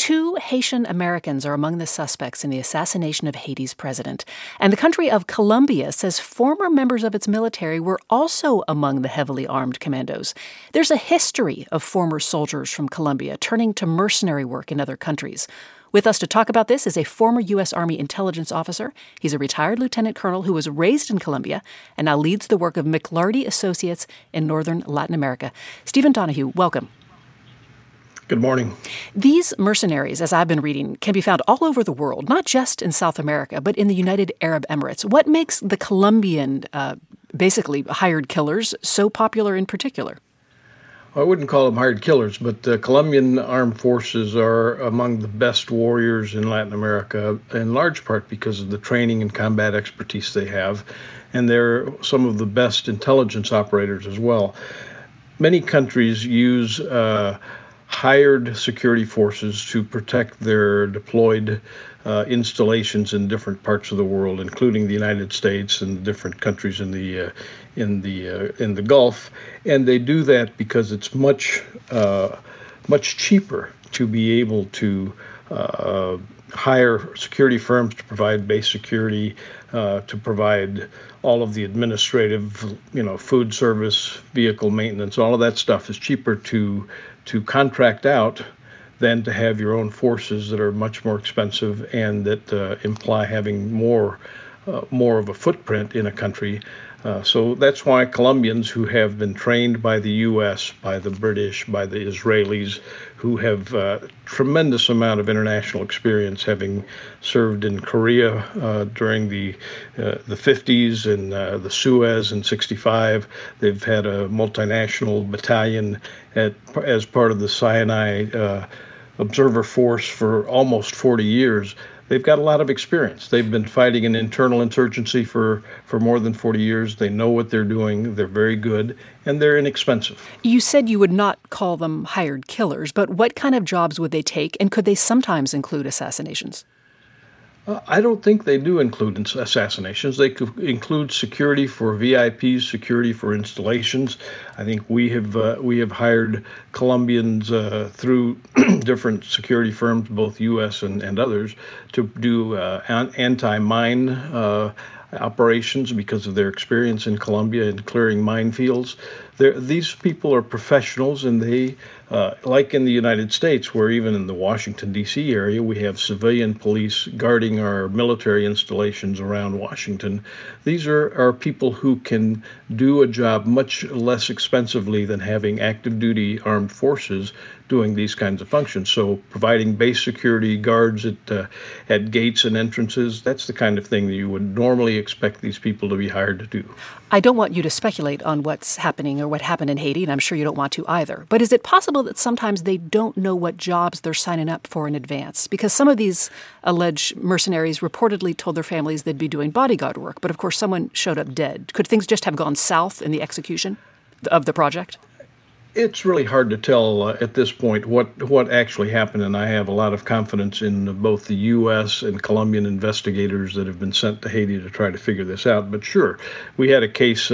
2 Haitian Americans are among the suspects in the assassination of Haiti's president. And the country of Colombia says former members of its military were also among the heavily armed commandos. There's a history of former soldiers from Colombia turning to mercenary work in other countries. With us to talk about this is a former U.S. Army intelligence officer. He's a retired lieutenant colonel who was raised in Colombia and now leads the work of McLarty Associates in northern Latin America. Stephen Donahue, welcome. Good morning. These mercenaries, as I've been reading, can be found all over the world, not just in South America, but in the United Arab Emirates. What makes the Colombian, basically hired killers, so popular in particular? I wouldn't call them hired killers, but Colombian armed forces are among the best warriors in Latin America, in large part because of the training and combat expertise they have, and they're some of the best intelligence operators as well. Many countries use hired security forces to protect their deployed installations in different parts of the world, including the United States and different countries in the Gulf, and they do that because it's much cheaper to be able to hire security firms to provide base security, to provide all of the administrative, food service, vehicle maintenance. All of that stuff is cheaper to contract out than to have your own forces that are much more expensive and that imply having more of a footprint in a country. So that's why Colombians who have been trained by the U.S., by the British, by the Israelis, who have tremendous amount of international experience, having served in Korea during the 50s and the Suez in 65. They've had a multinational battalion as part of the Sinai Observer Force for almost 40 years. They've got a lot of experience. They've been fighting an internal insurgency for more than 40 years. They know what they're doing. They're very good, and they're inexpensive. You said you would not call them hired killers, but what kind of jobs would they take, and could they sometimes include assassinations? I don't think they do include assassinations. They could include security for VIPs, security for installations. I think we have hired Colombians through different security firms, both U.S. and others, to do anti-mine operations because of their experience in Colombia in clearing minefields. These people are professionals, and they, like in the United States, where even in the Washington, D.C. area, we have civilian police guarding our military installations around Washington. These are people who can do a job much less expensively than having active duty armed forces doing these kinds of functions. So providing base security, guards at gates and entrances, that's the kind of thing that you would normally expect these people to be hired to do. I don't want you to speculate on what's happening or what happened in Haiti, and I'm sure you don't want to either. But is it possible that sometimes they don't know what jobs they're signing up for in advance? Because some of these alleged mercenaries reportedly told their families they'd be doing bodyguard work, but of course someone showed up dead. Could things just have gone south in the execution of the project? It's really hard to tell at this point what actually happened, and I have a lot of confidence in both the U.S. and Colombian investigators that have been sent to Haiti to try to figure this out. But sure, we had a case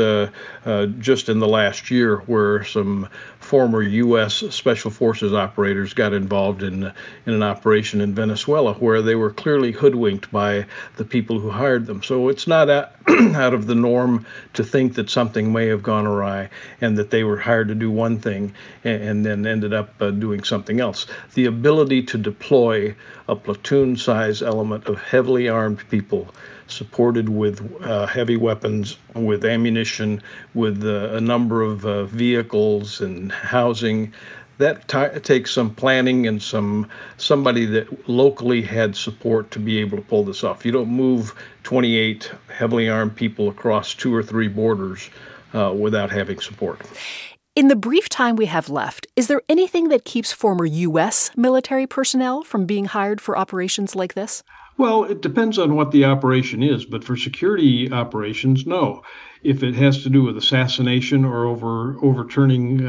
just in the last year where some former U.S. Special Forces operators got involved in an operation in Venezuela where they were clearly hoodwinked by the people who hired them. So it's not out of the norm to think that something may have gone awry and that they were hired to do one thing and then ended up doing something else. The ability to deploy a platoon-size element of heavily armed people supported with heavy weapons, with ammunition, with a number of vehicles and housing, that takes some planning and somebody that locally had support to be able to pull this off. You don't move 28 heavily armed people across 2 or 3 borders without having support. In the brief time we have left, is there anything that keeps former U.S. military personnel from being hired for operations like this? Well, it depends on what the operation is, but for security operations, no. If it has to do with assassination or overturning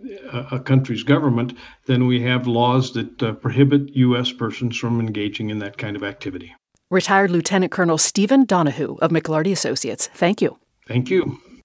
a country's government, then we have laws that prohibit U.S. persons from engaging in that kind of activity. Retired Lieutenant Colonel Stephen Donahue of McLarty Associates. Thank you. Thank you.